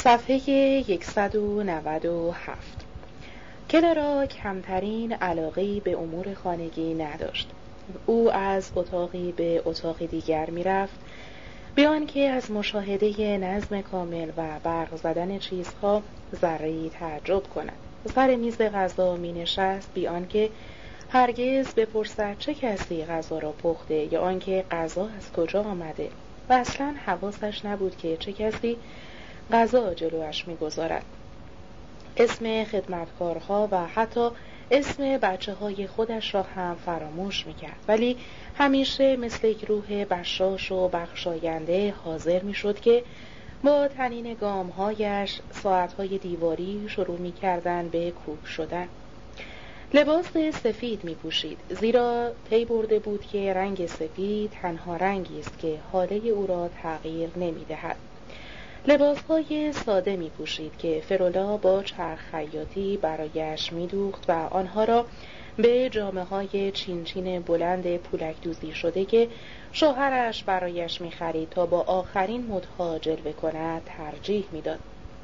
صفحه 197. کلارا کمترین علاقه‌ای به امور خانگی نداشت. او از اتاقی به اتاق دیگر می‌رفت، به آنکه از مشاهده نظم کامل و برق زدن چیزها ذره‌ای تعجب کند. سر میز غذا می‌نشست بی آنکه هرگز بپرسد چه کسی غذا را پخته یا آنکه غذا از کجا آمده، و اصلاً حواسش نبود که چه کسی غذا جلویش می‌گذارد. اسم خدمتکارها و حتی اسم بچه‌های خودش را هم فراموش می‌کرد، ولی همیشه مثل یک روح بشاش و بخشاینده حاضر می‌شد که با طنین گام‌هایش ساعت‌های دیواری شروع می‌کردند به کوک شدن. لباس سفید می‌پوشید، زیرا پی برده بود که رنگ سفید تنها رنگی است که حاله او را تغییر نمی‌دهد. لباسهای ساده می پوشید که فرولا با چرخ خیاطی برایش می دوخت و آنها را به جامه‌های چینچین بلند پولک دوزی شده که شوهرش برایش می خرید تا با آخرین مدها جلوه کند ترجیح می داد.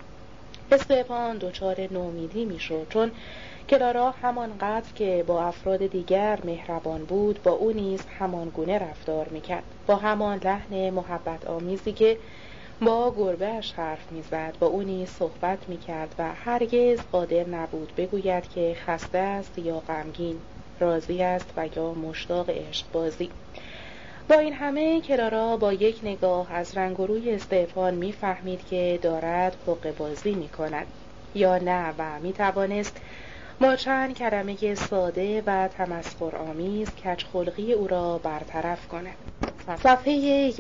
استفان دچار نومیدی می شد، چون کلارا همانقدر که با افراد دیگر مهربان بود با او نیز همان گونه رفتار می کرد، با همان لحن محبت آمیزی که با گربه‌اش حرف می‌زد با او نیز صحبت می‌کرد و هرگز قادر نبود بگوید که خسته است یا غمگین، راضی است و یا مشتاق عشق‌بازی. با این همه کلارا با یک نگاه از رنگ و روی استفان می‌فهمید که دارد حقه‌بازی می‌کند یا نه و می‌توانست با چند کلمه ساده و تمسخرآمیز کج‌خلقی او را برطرف کند. صفحه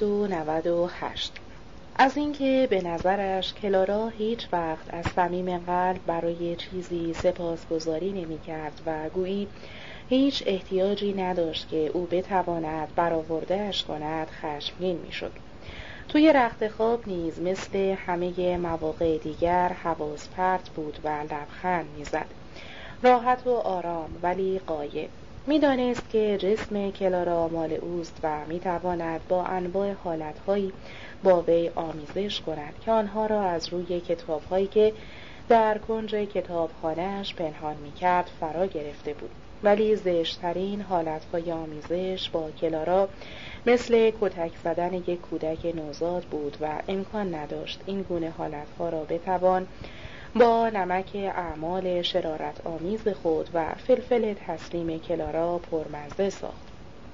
198. از اینکه به نظرش کلارا هیچ وقت از صمیم قلب برای چیزی سپاسگزاری نمی‌کرد و گویی هیچ احتیاجی نداشت که او بتواند برآورده‌اش کند خشمگین می‌شد. توی رخت خواب نیز مثل همه مواقع دیگر حواس پرت بود و لبخند می‌زد، راحت و آرام ولی غایب. می‌دانست که جسم کلارا مال اوست و می‌تواند با انواع حالت‌هایی با وی آمیزش کند که آنها را از روی کتاب‌هایی که در کنج کتابخانه‌اش پنهان می‌کرد فرا گرفته بود. ولی زشت‌ترین حالت‌های آمیزش با کلارا مثل کتک زدن یک کودک نوزاد بود و امکان نداشت این گونه حالت‌ها را بتوان با نمک اعمال شرارت آمیز خود و فلفل تسلیم کلارا پرمزه ساخت.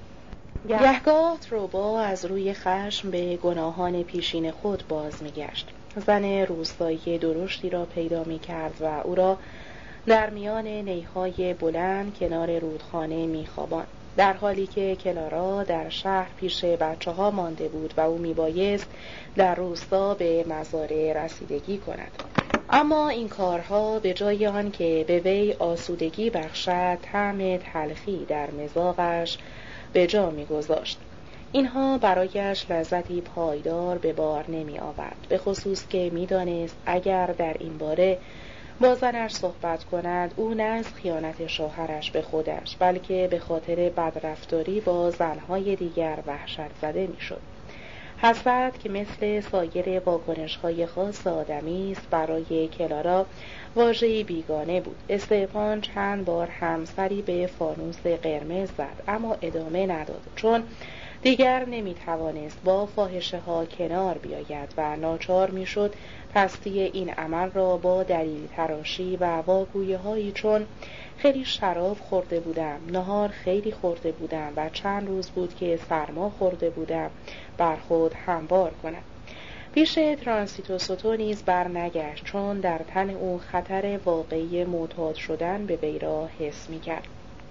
گهگاه تروبا از روی خشم به گناهان پیشین خود باز می‌گشت. زن روستایی درشتی را پیدا می‌کرد و او را در میان نیهای بلند کنار رودخانه می‌خواباند، در حالی که کلارا در شهر پیش بچه‌ها مانده بود و او میبایست در روستا به مزارع رسیدگی کند. اما این کارها به جای آن که به وی آسودگی بخشد طعم تلخی در مذاقش به جا می‌گذاشت. اینها برایش لذتی پایدار به بار نمی آورد، به خصوص که می‌دانست اگر در این باره با زنش صحبت کند او نه از خیانت شوهرش به خودش بلکه به خاطر بدرفتاری با زنهای دیگر وحشت زده می‌شد. حسد که مثل سایر واکنش‌های خاص آدمی است برای کلارا واژه‌ای بیگانه بود. استفان چند بار همسری به فانوس قرمز زد اما ادامه نداد، چون دیگر نمی‌توانست با فاحشه‌ها کنار بیاید و ناچار می‌شد پستی این عمل را با دلیل تراشی و واگویی‌هایی چون خیلی شراب خورده بودم، نهار خیلی خورده بودم و چند روز بود که سرما خورده بودم بر خود هموار کند. پیش ترانسیتوسوتو نیز بر نگشت، چون در تن او خطر واقعی معتاد شدن به وی را حس می‌کرد.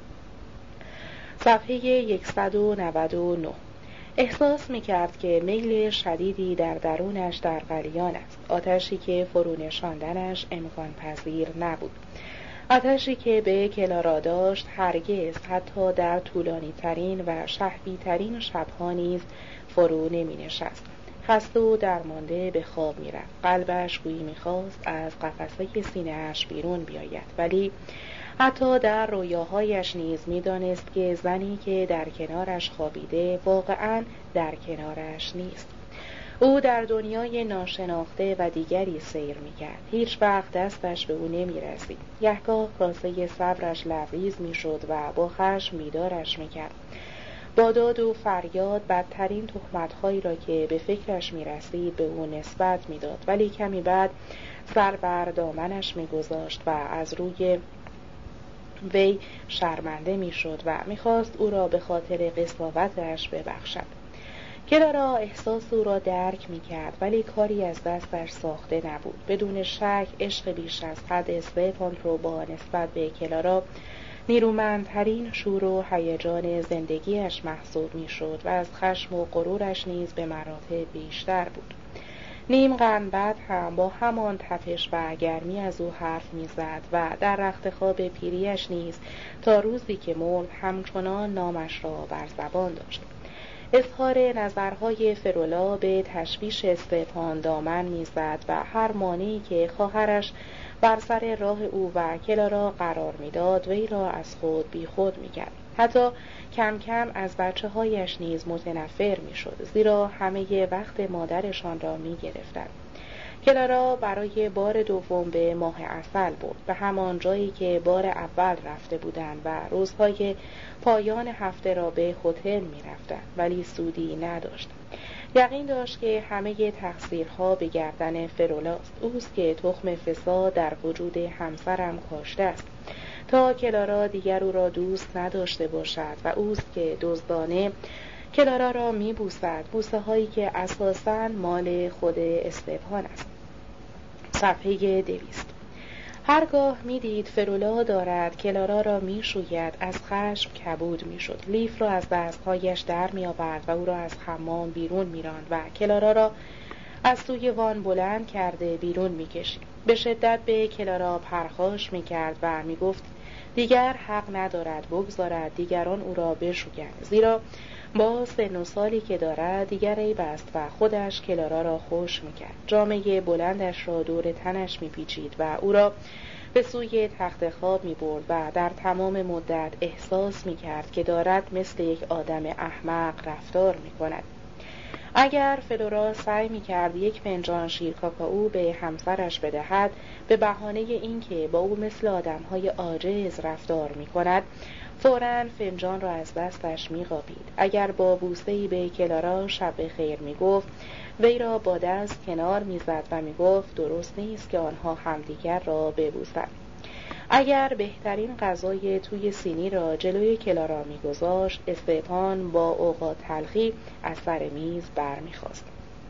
صفحه 199. احساس می‌کرد که میل شدیدی در درونش در غلیان است، آتشی که فرو نشاندنش امکان پذیر نبود، آتشی که به کلارا داشت هرگز حتی در طولانی ترین و شهوی ترین شب‌ها نیز فرو نمی‌نشست. خسته و درمانده به خواب می‌رفت. قلبش گویی می‌خواست از قفسه سینه‌اش بیرون بیاید، ولی حتی در رویاهایش نیز می‌دانست که زنی که در کنارش خوابیده واقعاً در کنارش نیست. او در دنیای ناشناخته و دیگری سیر می‌کرد. هیچ وقت دستش به او نمی‌رسید. گهگاه کاسه صبرش لبریز می‌شد و با خشم بیدارش می‌کرد. با داد و فریاد بدترین تهمت‌هایی را که به فکرش می‌رسید به او نسبت می‌داد، ولی کمی بعد سر بر دامنش می‌گذاشت و از روی وی شرمنده می‌شد و می‌خواست او را به خاطر قساوتش ببخشد. کلارا احساس او را درک می‌کرد، ولی کاری از دستش ساخته نبود. بدون شک عشق بیش از حد استفان رو با نسبت به کلارا نیرومندترین شور و هیجان زندگیش محسوب می‌شد و از خشم و غرورش نیز به مراتب بیشتر بود. نیم قرن بعد هم با همان تپش و گرمی از او حرف می‌زد و در رخت خواب پیریش نیز تا روزی که مرد همچنان نامش را بر زبان داشت. اظهار نظرهای فرولا به تشویش استفان دامن می‌زد و هر مانعی که خواهرش بر سر راه او و کلارا قرار می‌داد وی را از خود بیخود می‌کرد. حتی کم کم از بچه‌هایش نیز متنفر می‌شد، زیرا همه وقت مادرشان را می‌گرفتند. کلارا برای بار دوم به ماه عسل برد، به همان جایی که بار اول رفته بودند و روزهای پایان هفته را به هتل می‌رفتند، ولی سودی نداشت. یقین داشت که همه تقصیرها به گردن فرولاست. اوست که تخم فساد در وجود همسرم کاشته است تا کلارا دیگر او را دوست نداشته باشد و اوست که دزدانه کلارا را می‌بوسد، بوسه هایی که اساساً مال خود استفان است. صفحه 200. هرگاه می‌دید فرولا دارد کلارا را می‌شوید، از خشم کبود می‌شد. لیف را از دستهایش در می‌آورد و او را از حمام بیرون می‌راند و کلارا را از سوی وان بلند کرده بیرون می‌کشید. به شدت به کلارا پرخاش می‌کرد و می‌گفت دیگر حق ندارد بگذارد دیگران او را بشویند، زیرا با سن و سالی که دارد دیگر عیب است و خودش کلارا را خوش می‌کرد. جامه بلندش را دور تنش می‌پیچید و او را به سوی تخت خواب می‌برد و در تمام مدت احساس می‌کرد که دارد مثل یک آدم احمق رفتار می‌کند. اگر فلورا سعی می‌کرد یک فنجان شیر کاکائو به همسرش بدهد به بهانه اینکه با او مثل آدم‌های عاجز رفتار می‌کند، فوراً فنجان را از دستش می‌قاپید. اگر با بوسه‌ای به کلارا شب خیر می‌گفت، وی را با دست کنار می‌زد و می‌گفت درست نیست که آنها همدیگر را ببوسند. اگر بهترین غذای توی سینی را جلوی کلارا می‌گذاشت، استفان با اوقات تلخی از سر میز برمی‌خاست.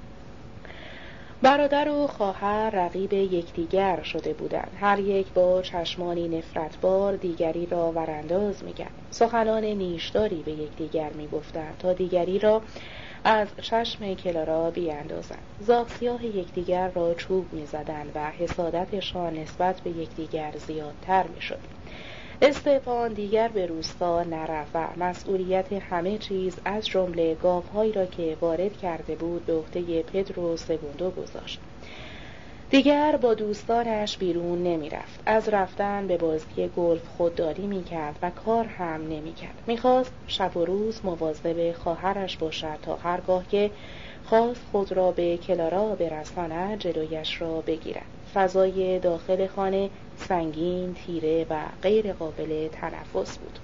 برادر و خواهر رقیب یکدیگر شده بودند. هر یک با چشمانی نفرتبار دیگری را ورانداز می‌کرد. سخنان نیشداری به یکدیگر می‌گفتند تا دیگری را از چشم کلارا بیاندازند. زاغ سیاه یکدیگر را چوب می‌زدند و حسادتشان نسبت به یکدیگر زیادتر می‌شد. استفان دیگر به روستا نرفت و مسئولیت همه چیز از جمله گاوهایی را که وارد کرده بود به عهده پدرو سگوندو گذاشت. دیگر با دوستانش بیرون نمی رفت. از رفتن به بازی گلف خودداری می کرد و کار هم نمی کرد. می خواست شب و روز مواظب خواهرش باشد تا هرگاه که خواست خود را به کلارا برساند جلویش را بگیرد. فضای داخل خانه سنگین، تیره و غیر قابل تنفس بود.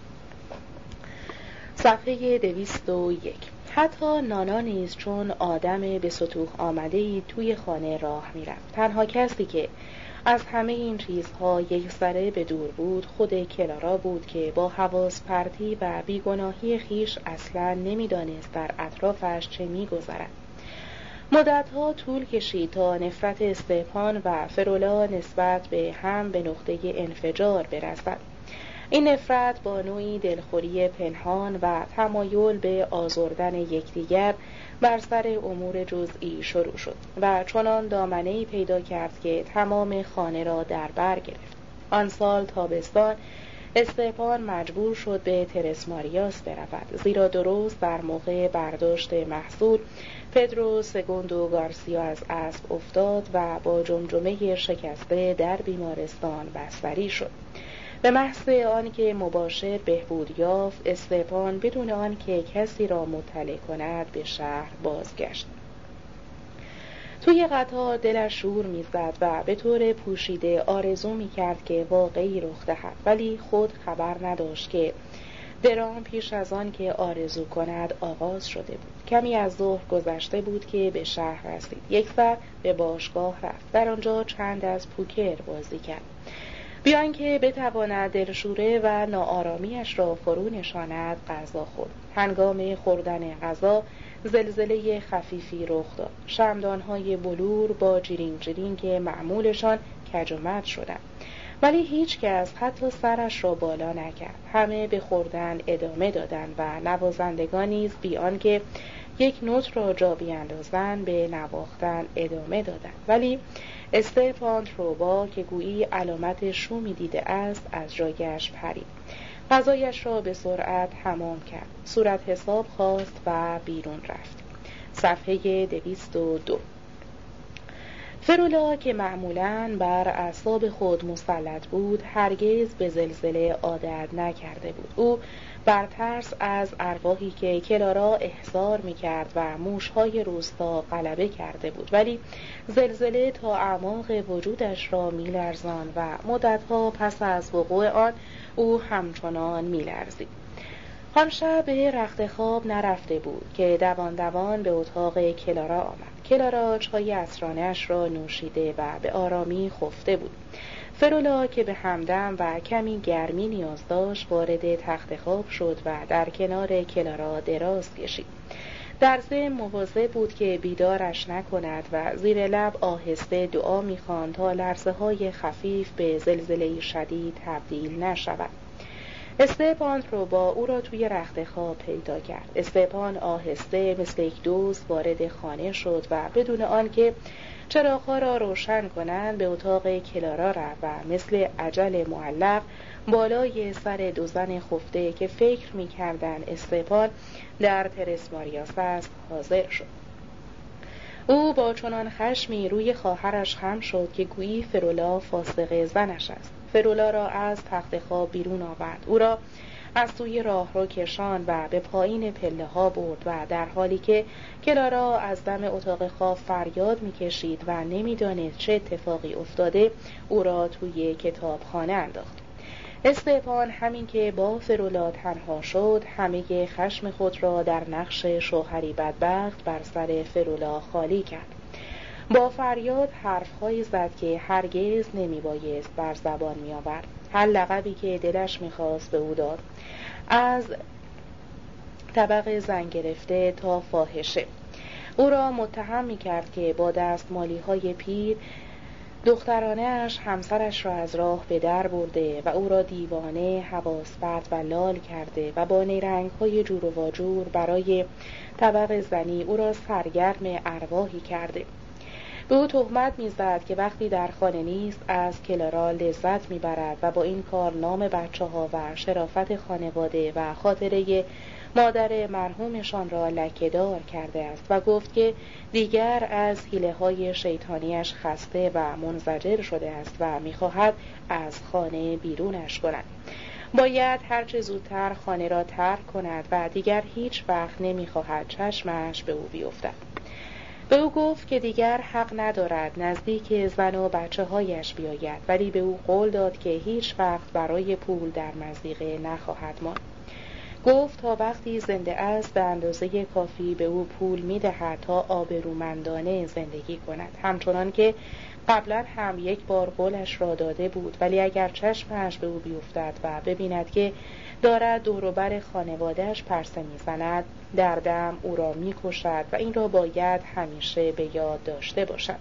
صفحه 201. حتی نانا نیز چون آدم به سطوح آمده‌ای توی خانه راه می‌رفت. تنها کسی که از همه این چیزها یک سره به دور بود خود کلارا بود که با حواس پرتی و بیگناهی خیش اصلاً نمی‌دانست در اطرافش چه می‌گذرد. مدتها طول کشید تا نفرت استفان و فرولا نسبت به هم به نقطه انفجار برسد. این نفرت با نوعی دلخوری پنهان و تمایل به آزردن یکدیگر بر سر امور جزئی شروع شد و چنان دامنه‌ای پیدا کرد که تمام خانه را در بر گرفت. آن سال تابستان استفان مجبور شد به ترس ماریاس برود، زیرا درست در موقع برداشت محصول پدرو سگوندو گارسیا از اسب افتاد و با جمجمه شکسته در بیمارستان بستری شد. به محض آنکه مباشر بهبود یافت، استفان بدون آنکه کسی را مطلع کند به شهر بازگشت. توی قطار دلش شور میزد و به طور پوشیده آرزو میکرد که واقعی رخ دهد، ولی خود خبر نداشت که درام پیش از آن که آرزو کند آغاز شده بود. کمی از ظهر گذشته بود که به شهر رسید. یک سر به باشگاه رفت. در آنجا چند از پوکر بازی کرد. بیان که بتواند دلشوره و ناآرامیش را فرو نشاند غذا خورد. هنگام خوردن غذا زلزله خفیفی رخ داد. شمعدان‌های بلور با جیرینگ جیرینگ معمولشان کج و مج شدند، ولی هیچ کس حتی سرش را بالا نکرد. همه به خوردن ادامه دادند و نوازندگان نیز بی آنکه یک نوت را جا بیاندازند به نواختن ادامه دادند. ولی استفان تروبا که گویی علامت شومی دیده است از جایش پرید. غذایش را به سرعت تمام کرد. صورت حساب خواست و بیرون رفت. صفحه 202. فرولا که معمولاً بر اعصاب خود مسلط بود هرگز به زلزله عادت نکرده بود. او بر ترس از ارواحی که کلارا احضار می‌کرد و موش‌های روستا غلبه کرده بود، ولی زلزله تا اعماق وجودش را می‌لرزاند و مدت‌ها پس از وقوع آن او همچنان می‌لرزید. آن شب به رخت خواب نرفته بود که دوان دوان به اتاق کلارا آمد. کلارا چای عصرانه‌اش را نوشیده و به آرامی خفته بود. فرولا که به همدم و کمی گرمی نیاز داشت وارد تخت خواب شد و در کنار کلارا دراز کشید. در ضمن مواظب بود که بیدارش نکند و زیر لب آهسته دعا می‌خواند تا لرزه‌های خفیف به زلزله شدید تبدیل نشود. استپان تروبا او را توی رخت خواب پیدا کرد. استپان آهسته مثل یک دوست وارد خانه شد و بدون آنکه چراغ‌ها را روشن کنند به اتاق کلارا رفت و مثل عجل معلق بالای سر دو زن خفته که فکر می‌کردند استپان در ترس ماریاس است حاضر شد. او با چنان خشمی روی خواهرش خم شد که گویی فرولا فاسق زنش است. فرولا را از تخت خواب بیرون آورد. او را از سوی راهرو کشاند و به پایین پله ها برد و در حالی که کلارا از دم اتاق خواب فریاد می‌کشید و نمی‌دانست چه اتفاقی افتاده او را توی کتابخانه انداخت. استپان همین که با فرولا تنها شد همه خشم خود را در نقش شوهری بدبخت بر سر فرولا خالی کرد. با فریاد حرف‌هایی زد که هرگز نمی‌بایست بر زبان می‌آورد. هر لقبی که دلش می‌خواست به او داد، از طبق زن گرفته تا فاحشه. او را متهم می‌کرد که با دستمالی‌های پیر دخترانه‌اش همسرش را از راه به در برده و او را دیوانه، حواس پرت و لال کرده و با نیرنگ‌های جور و واجور برای طبق زنی او را سرگرم ارواحی کرده. به او تهمت می‌زد که وقتی در خانه نیست از کلارا لذت می‌برد و با این کار نام بچه‌ها و شرافت خانواده و خاطره مادر مرحومشان را لکه‌دار کرده است و گفت که دیگر از حیله‌های شیطانیش خسته و منزجر شده است و می‌خواهد از خانه بیرونش کند. باید هرچه زودتر خانه را ترک کند و دیگر هیچ وقت نمی‌خواهد چشمش به او بیفتد. به او گفت که دیگر حق ندارد نزدیک زن و بچه هایش بیاید، ولی به او قول داد که هیچ وقت برای پول در مضیقه نخواهد ماند. گفت تا وقتی زنده است به اندازه کافی به او پول می‌دهد تا آبرومندانه زندگی کند، همچنان که قبلا هم یک بار قولش را داده بود، ولی اگر چشمش به او بیفتد و ببیند که دارد دوروبر خانواده‌اش پرسه می‌زند در دم او را می‌کشد و این را باید همیشه به یاد داشته باشد.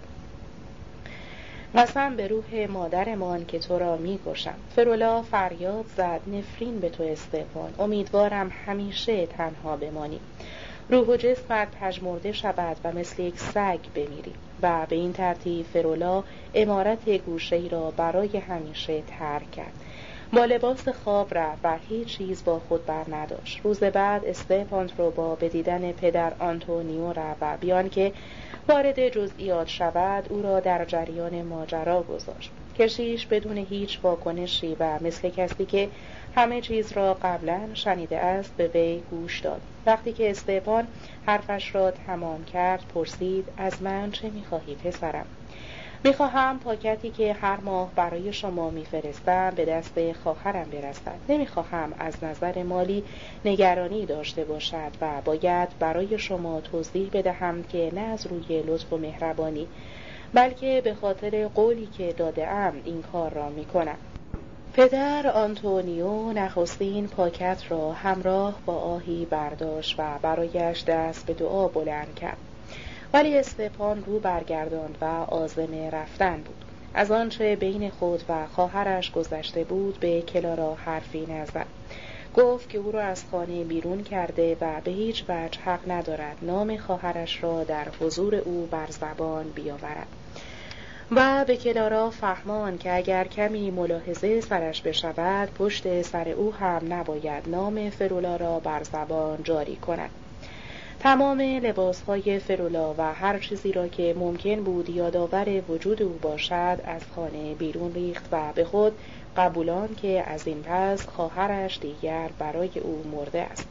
قسم به روح مادرمان که تو را می‌کشم. فرولا فریاد زد نفرین به تو استفان، امیدوارم همیشه تنها بمانی. روح و جسمت پژمرده شود و مثل یک سگ بمیری. و به این ترتیب فرولا عمارت گوشه‌ای را برای همیشه ترک کرد. با لباس خواب رفت و هیچ چیز با خود بر نداشت. روز بعد استپانتروبا به دیدن پدر آنتونیو رفت و بیان که وارد جزئیات شود او را در جریان ماجرا گذاشت. کشیش بدون هیچ واکنشی و مثل کسی که همه چیز را قبلا شنیده است به وی گوش داد. وقتی که استپان حرفش را تمام کرد پرسید: از من چه می‌خواهی پسرم؟ می‌خواهم پاکتی که هر ماه برای شما می‌فرستم به دست خواهرم برسد. نمی‌خواهم از نظر مالی نگرانی داشته باشد و باید برای شما توضیح بدهم که نه از روی لطف و مهربانی بلکه به خاطر قولی که داده‌ام این کار را می‌کنم. پدر آنتونیو نخستین پاکت را همراه با آهی برداشت و برایش دست به دعا بلند کرد. ولی استپان رو برگرداند و عازم رفتن بود. از آنچه بین خود و خواهرش گذشته بود به کلارا حرفی نزد. گفت که او را از خانه بیرون کرده و به هیچ وجه حق ندارد نام خواهرش را در حضور او بر زبان بیاورد و به کلارا فهمان که اگر کمی ملاحظه سرش بشود پشت سر او هم نباید نام فرولا را بر زبان جاری کند. تمام لباسهای فرولا و هر چیزی را که ممکن بود یادآور وجود او باشد از خانه بیرون ریخت و به خود قبولان که از این پس خواهرش دیگر برای او مرده است.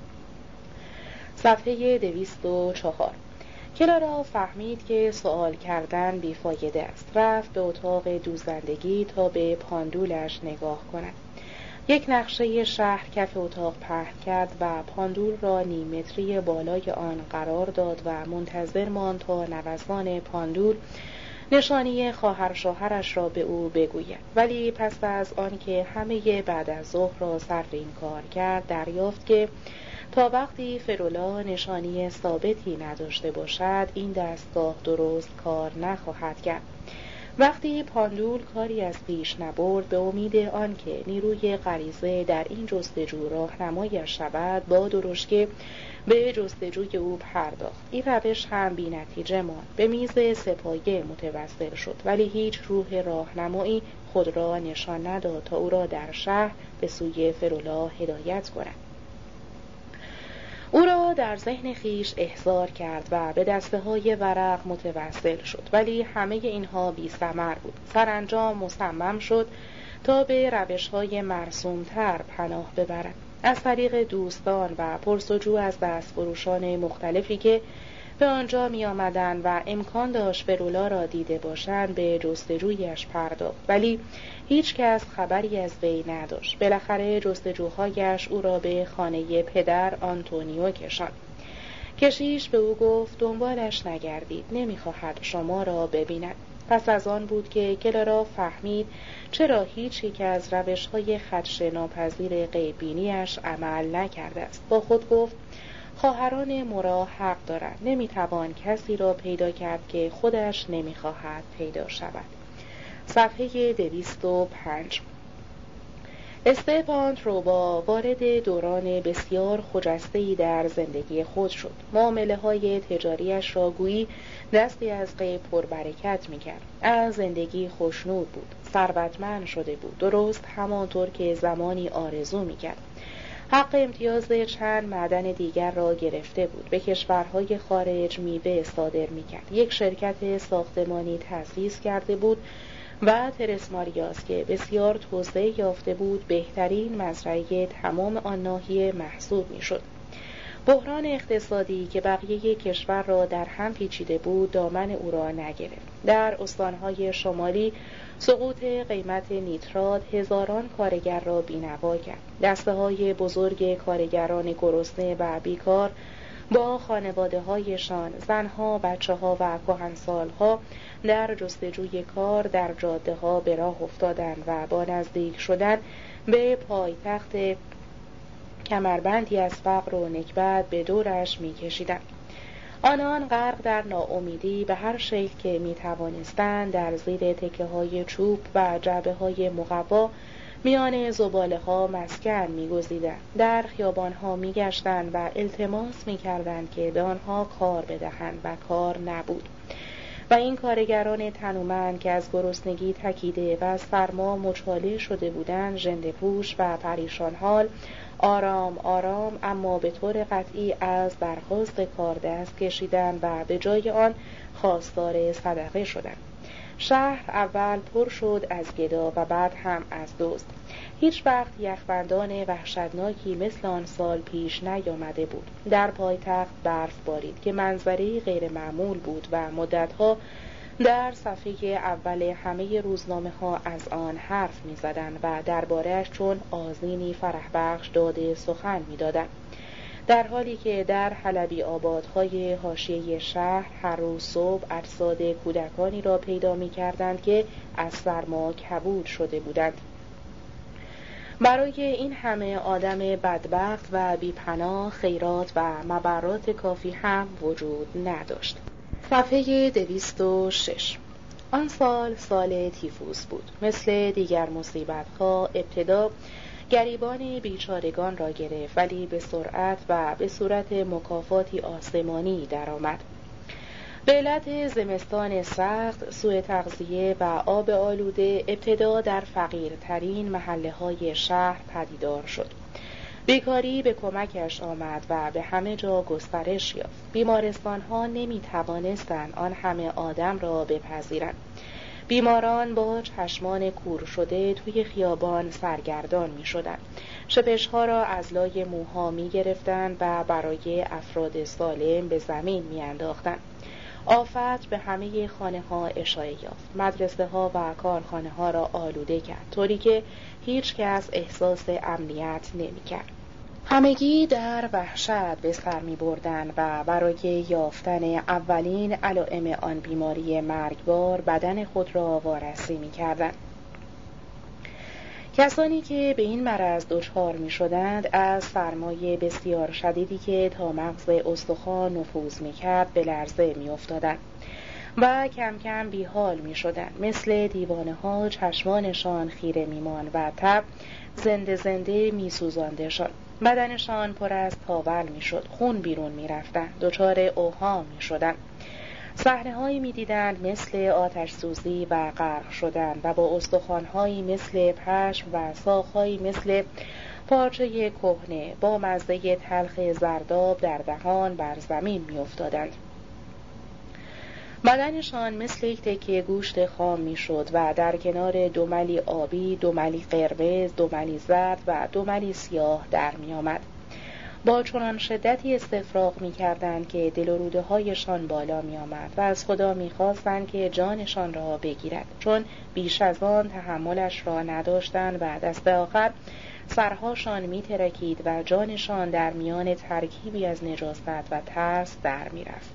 صفحه 204. کلارا فهمید که سؤال کردن بیفایده است. رفت به اتاق دوزندگی تا به پاندولش نگاه کند. یک نقشه شهر کف اتاق پهن کرد و پاندول را نیم متری بالای آن قرار داد و منتظر ماند تا نوسان پاندول نشانی خواهر شوهرش را به او بگوید. ولی پس از آنکه همه بعد از ظهر را صرف این کار کرد دریافت که تا وقتی فرولا نشانی ثابتی نداشته باشد این دستگاه درست کار نخواهد کرد. وقتی پاندول کاری از پیش نبرد به امید آنکه نیروی غریزه در این جستجو راهنمایش شود با درشکه به جستجوی او پرداخت. این روش هم بی نتیجه ماند. به میز سپایه متوسل شد ولی هیچ روح راهنمایی خود را نشان نداد تا او را در شهر به سوی فرولا هدایت کند. او را در ذهن خیش احضار کرد و به دسته های ورق متوسل شد ولی همه اینها بی ثمر بود. سرانجام مصمم شد تا به روش های مرسومتر پناه ببرد. از طریق دوستان و پرسجو از دستفروشان مختلفی که به آنجا می آمدن و امکان داشت فرولا را دیده باشند به جستجویش پرداخت ولی هیچ کس خبری از وی نداشت. بالاخره جستجوهایش او را به خانه پدر آنتونیو کشاند. کشیش به او گفت دنبالش نگردید، نمیخواهد شما را ببیند. پس از آن بود که کلارا فهمید چرا هیچ یک از روش‌های خدش ناپذیر غیب‌بینی‌اش عمل نکرده است. با خود گفت خواهران مورا حق دارند. نمیتوان کسی را پیدا کرد که خودش نمیخواهد پیدا شود. صفحه 205. استپانتروبا وارد دوران بسیار خجسته‌ای در زندگی خود شد. معامله‌های تجاریش را گویی دستی از غیب پربرکت می‌کرد. از زندگی خوشنود بود. ثروتمند شده بود. درست همانطور که زمانی آرزو می‌کرد. حق امتیاز چند معدن دیگر را گرفته بود. به کشورهای خارج میوه صادر می‌کرد. یک شرکت ساختمانی تأسیس کرده بود و ترس ماریاس که بسیار توسعه یافته بود بهترین مزرعه تمام آن ناحیه محسوب میشد. بحران اقتصادی که بقیه کشور را در هم پیچیده بود دامن او را نگرفت. در استانهای شمالی سقوط قیمت نیترات هزاران کارگر را بی‌نوا کرد. دسته‌های بزرگ کارگران گرسنه و بیکار با خانواده‌هایشان، زنها، بچه‌ها و کهنسال‌ها در جستجوی کار در جاده‌ها به راه افتادند و با نزدیک شدن به پایتخت کمربندی از فقر و نکبت به دورش می‌کشیدند. آنان غرق در ناامیدی به هر شکل که می‌توانستند در زیر تکه‌های چوب و جعبه‌های مقوا میان زباله‌ها مسکن می‌گزیدند. در خیابان‌ها می‌گشتند و التماس می‌کردند که به آنها کار بدهند و کار نبود. و این کارگران تنومند که از گرسنگی تکیده و از سرما مچاله شده بودند، ژنده پوش و پریشان حال، آرام آرام اما به طور قطعی از برخاست کار دست کشیدند و به جای آن خواستار صدقه شدند. شهر اول پر شد از گدا و بعد هم از دزد. هیچ وقت یخبندان وحشتناکی مثل آن سال پیش نیامده بود. در پایتخت برف بارید که منظری غیر معمول بود و مدتها در صفحه اول همه روزنامه ها از آن حرف می زدن و درباره‌اش چون آذینی فرح بخش داده سخن می دادن. در حالی که در حلبی آبادهای حاشیه شهر هر روز صبح اجساد کودکانی را پیدا می کردند که از سرما کبود شده بودند. برای این همه آدم بدبخت و بیپناه خیرات و مبرات کافی هم وجود نداشت. صفحه 206. آن سال تیفوس بود. مثل دیگر مصیبت‌ها ابتدا گریبان بیچارگان را گرفت، ولی به سرعت و به صورت مکافاتی آسمانی درآمد. به علت زمستان سخت، سوء تغذیه و آب آلوده ابتدا در فقیرترین محله‌های شهر پدیدار شد. بیکاری به کمکش آمد و به همه جا گسترش یافت. بیمارستان‌ها نمی‌توانستند آن همه آدم را بپذیرند. بیماران با چشمان کور شده توی خیابان سرگردان می‌شدند. شپش‌ها را از لای موها می‌گرفتند و برای افراد سالم به زمین می‌انداختند. آفت به همه خانه‌ها اشاعه یافت. مدرسه‌ها و کارخانه‌ها را آلوده کرد، طوری که هیچ کس احساس امنیت نمی‌کرد. همگی در وحشت به سر می‌بردند و برای یافتن اولین علائم آن بیماری مرگبار بدن خود را وارسی می‌کردند. کسانی که به این مرض دچار می‌شدند از سرمای بسیار شدیدی که تا مغز استخوان نفوذ می‌کرد به لرزه می‌افتادند و کم کم بیحال می‌شدند. مثل دیوانه‌ها چشمانشان خیره می‌ماند و تب زنده زنده می‌سوزاندشان. بدنشان پر از تاول می‌شد، خون بیرون می‌رفتند، دچار اوهام می‌شدند. صحنه‌هایی می‌دیدند مثل آتش سوزی و غرق شدن و با استخوان‌هایی مثل پشم و ساق‌هایی مثل پارچه کهنه با مزه تلخ زرداب در دهان بر زمین می‌افتادند. بدنشان مثل یک تکه گوشت خام می‌شد و در کنار دو ملی آبی، دو ملی قرمز، دو ملی زرد و دو ملی سیاه در می‌آمد. با چنان شدتی استفراغ می‌کردند که دل و روده هایشان بالا می‌آمد و از خدا می‌خواستند که جانشان را بگیرد، چون بیش از آن تحملش را نداشتند و دست آخر سرهاشان می‌ترکید و جانشان در میان ترکیبی از نجاست و ترس در می‌رفت.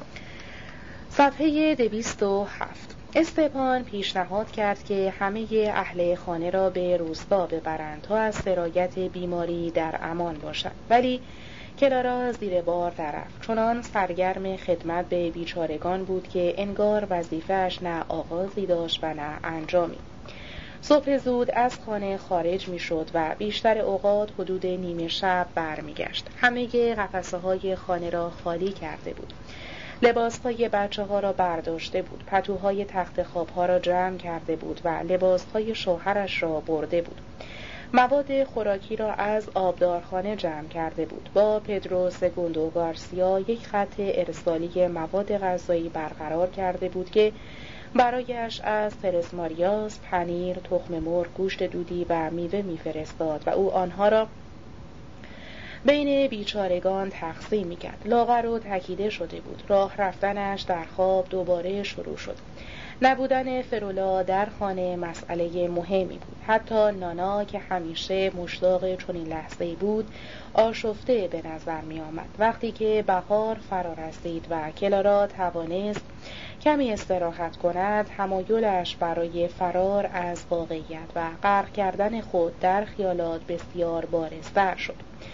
صفحه 207. استپان پیشنهاد کرد که همه اهل خانه را به روستا ببرند تا از سرایت بیماری در امان باشد، ولی کلارا زیر بار دررفت. چنان سرگرم خدمت به بیچارگان بود که انگار وظیفه‌اش نه آغازی داشت و نه انجامی. صبح زود از خانه خارج می‌شد و بیشتر اوقات حدود نیمه شب برمیگشت. همه قفسه‌های خانه را خالی کرده بود. لباسهای بچه‌ها را برداشته بود، پتوهای تخت خوابها را جمع کرده بود و لباسهای شوهرش را برده بود. مواد خوراکی را از آبدارخانه جمع کرده بود. با پدرو سگوندو گارسیا یک خط ارسالی مواد غذایی برقرار کرده بود که برایش از ترس ماریاس پنیر، تخم مرغ، گوشت دودی و میوه می‌فرستاد و او آنها را بین بیچارگان تقسیم می‌کرد. لاغر و تکیده شده بود. راه رفتنش در خواب دوباره شروع شد. نبودن فرولا در خانه مسئله مهمی بود. حتی نانا که همیشه مشتاق چنین لحظه‌ای بود، آشفته به نظر می‌آمد. وقتی که بهار فرا رسید و کلارا توانست کمی استراحت کند، تمایلش برای فرار از واقعیت و غرق کردن خود در خیالات بسیار بارزتر شد.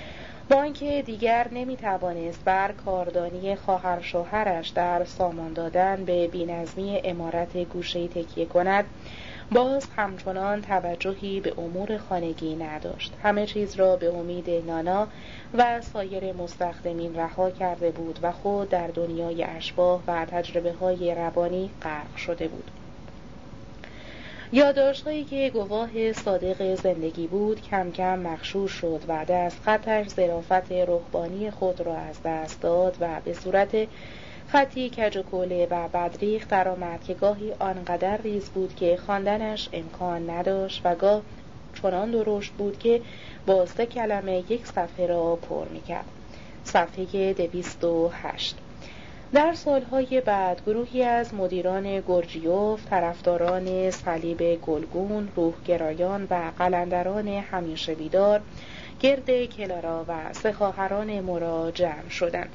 با آنکه دیگر نمیتوانست بر کاردانی خواهر شوهرش در سامان دادن به بی‌نظمی عمارت گوشه‌ای تکیه کند، باز همچنان توجهی به امور خانگی نداشت. همه چیز را به امید نانا و سایر مستخدمین رها کرده بود و خود در دنیای اشباح و تجربه‌های روانی غرق شده بود. یادداشت‌هایی که گواه صادق زندگی بود کم کم مغشوش شد و دستخطش ظرافت رهبانی خود را از دست داد و به صورت خطی کج و کوله و بدریخت درآمد که گاهی آنقدر ریز بود که خواندنش امکان نداشت و گاه چنان درشت بود که با 3 کلمه یک صفحه را پر می‌کرد. صفحه 208. در سالهای بعد گروهی از مدیران گورجیوف، طرفداران صلیب گلگون، روحگرایان و قلندران همیشه بیدار گرد کلارا و 3 خواهران مورا جمع شدند.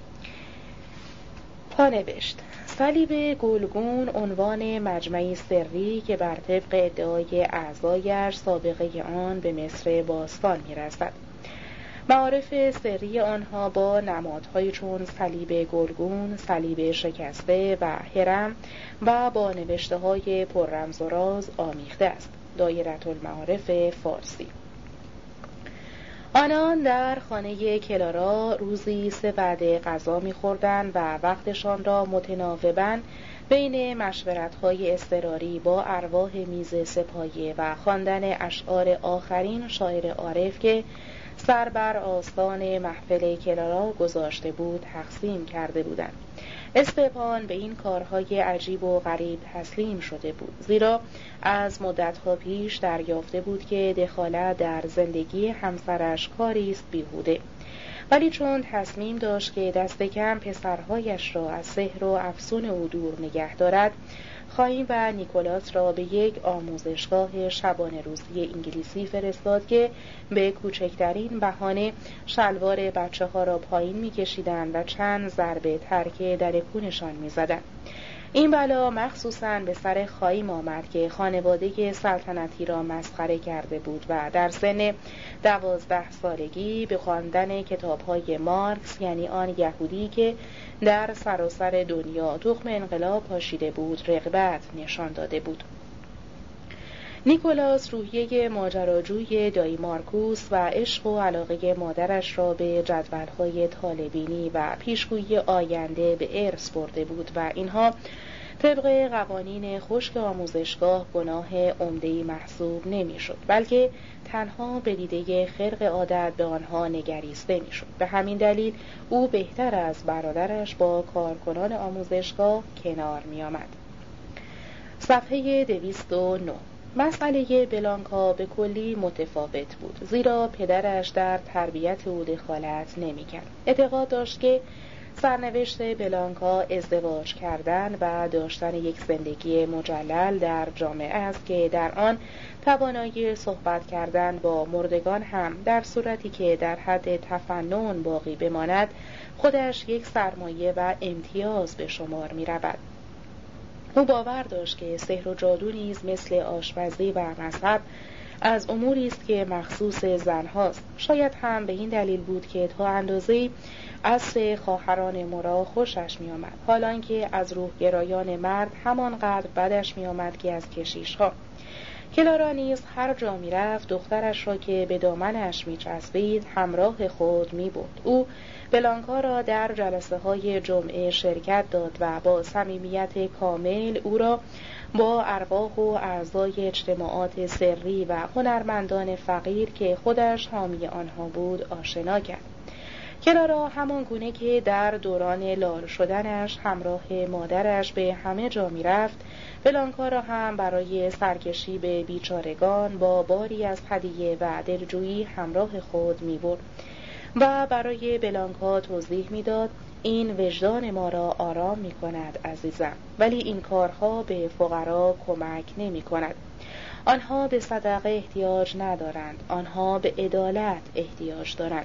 پانوشت: صلیب گلگون عنوان مجمعی سری که بر طبق ادعای اعضایش سابقه آن به مصر باستان می‌رسد. معارف سری آنها با نمادهایی چون صلیب گلگون، صلیب شکسته و هرم و با نوشته‌های پر رمز و راز آمیخته است. دایره المعارف فارسی. آنان در خانه کلارا روزی 3 وعده غذا می‌خوردند و وقتشان را متناوباً بین مشورت‌های اضطراری با ارواح میز سپایه و خواندن اشعار آخرین شاعر عارف که سر بر آستان محفل کلارا گذاشته بود تقسیم کرده بودند. استپان به این کارهای عجیب و غریب تسلیم شده بود، زیرا از مدتها پیش دریافته بود که دخالت در زندگی همسرش کاری است بیهوده، ولی چون تصمیم داشت که دست کم پسرهایش را از سحر و افسون او دور نگه دارد، خایم و نیکولاس را به یک آموزشگاه شبانه روزی انگلیسی فرستاد که به کوچکترین بهانه شلوار بچه ها را پایین می کشیدند و چند ضربه ترک در کونشان می زدند. این بلا مخصوصاً به سر خایم آمد که خانواده سلطنتی را مسخره کرده بود و در سن 12 سالگی به خواندن کتاب‌های مارکس، یعنی آن یهودی که در سراسر دنیا تخم انقلاب پاشیده بود، رغبت نشان داده بود. نیکولاس روحیه ماجراجوی دایی مارکوس و عشق و علاقه مادرش را به جدول‌های طالع‌بینی و پیشگویی آینده به ارث برده بود و اینها طبق قوانین خشک آموزشگاه گناه عمده‌ای محسوب نمی‌شد، بلکه تنها به دیده خرق عادت به آنها نگریسته می‌شد. به همین دلیل او بهتر از برادرش با کارکنان آموزشگاه کنار می‌آمد. صفحه 209. مسئله بلانکا به کلی متفاوت بود، زیرا پدرش در تربیت او دخالت نمی‌کرد. اعتقاد داشت که سرنوشت بلانکا ازدواج کردن و داشتن یک زندگی مجلل در جامعه است که در آن توانایی صحبت کردن با مردگان هم در صورتی که در حد تفنن باقی بماند خودش یک سرمایه و امتیاز به شمار می رود. او باور داشت که سحر و جادو نیز مثل آشپزی و مذهب از اموری است که مخصوص زنهاست. شاید هم به این دلیل بود که تا اندازه‌ای از 3 خواهران مورا خوشش می آمد، حالان که از روحگرایان مرد همانقدر بدش می آمد که از کشیش‌ها. کلارا نیز هر جا می رفت دخترش را که به دامنش می چسبید همراه خود می برد. او بلانکا را در جلسه های جمعه شرکت داد و با صمیمیت کامل او را با ارواح و اعضای اجتماعات سری و هنرمندان فقیر که خودش حامی آنها بود آشنا کرد. کلارا همان گونه که در دوران لال شدنش همراه مادرش به همه جا می رفت، بلانکا را هم برای سرکشی به بیچارگان با باری از هدیه و دلجویی همراه خود می برد و برای بلانکا توضیح می داد این وجدان ما را آرام می کند عزیزم، ولی این کارها به فقرا کمک نمی کند. آنها به صدقه احتیاج ندارند، آنها به عدالت احتیاج دارند.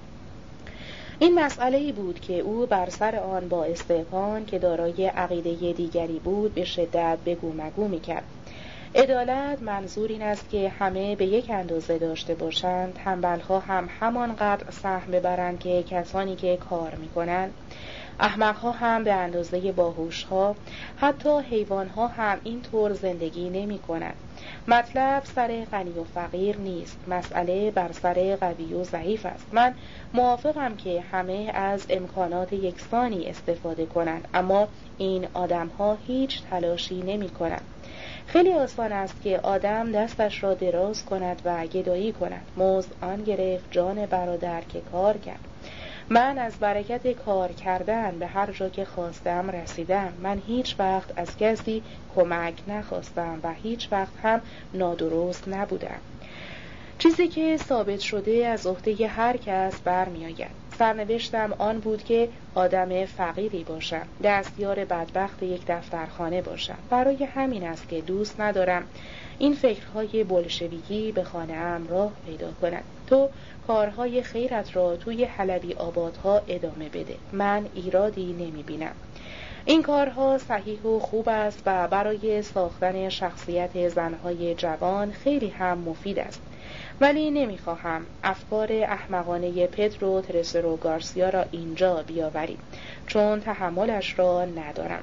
این مسئله‌ای بود که او بر سر آن با استپان که دارای عقیده دیگری بود به شدت بگو مگو می‌کرد. عدالت منظور این است که همه به یک اندازه داشته باشند، تنبل‌ها هم همانقدر سهم ببرند که کسانی که کار می‌کنند، احمق‌ها هم به اندازه باهوش‌ها، حتی حیوان‌ها هم این طور زندگی نمی‌کنند. مطلب سر غنی و فقیر نیست، مسئله بر سر قوی و ضعیف است. من موافقم که همه از امکانات یکسانی استفاده کنند، اما این آدم‌ها هیچ تلاشی نمی‌کنند. خیلی آسان است که آدم دستش را دراز کند و گدایی کند. مزد آن گرفت جان برادر که کار کرد. من از برکت کار کردن به هر جا که خواستم رسیدم. من هیچ وقت از کسی کمک نخواستم و هیچ وقت هم نادرست نبودم. چیزی که ثابت شده از عهده هر کس برمی آید. سرنوشتم آن بود که آدم فقیری باشم، دستیار بدبخت یک دفترخانه باشم. برای همین است که دوست ندارم این فکرهای بولشویکی به خانه‌ام راه پیدا کند. تو کارهای خیرت را توی حلبی آبادها ادامه بده، من ایرادی نمی بینم. این کارها صحیح و خوب است و برای ساختن شخصیت زنهای جوان خیلی هم مفید است، ولی نمیخواهم افکار احمقانه پدرو ترسرو گارسیا را اینجا بیاوریم، چون تحملش را ندارم.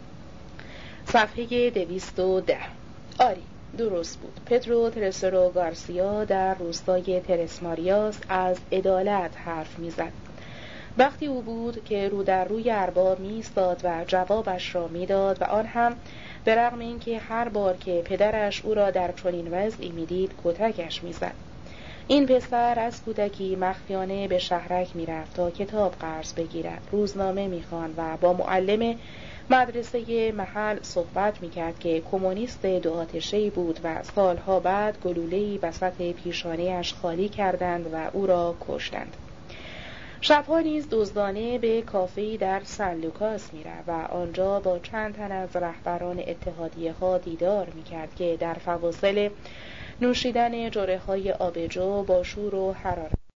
صفحه 210. آری، درست بود. پدرو ترسرو گارسیا در روستای ترسماریاس از عدالت حرف میزد. وقتی او بود که رو در روی ارباب می‌ایستاد و جوابش را میداد و آن هم به رغم اینکه هر بار که پدرش او را در چنین وضعی میدید کتکش میزد. این پسر از کودکی مخفیانه به شهرک میرفت تا کتاب قرض بگیرد، روزنامه میخواند و با معلم مدرسه محل صحبت میکرد که کمونیست دو آتشه‌ای بود و سالها بعد گلوله‌ای وسط پیشانی‌اش خالی کردند و او را کشتند. شبها نیز دزدانه به کافه‌ای در سن لوکاس میرفت و آنجا با چند تن از رهبران اتحادیه‌ها دیدار میکرد که در فواصل نوشیدن جرعه‌های آبجو با شور و حرارت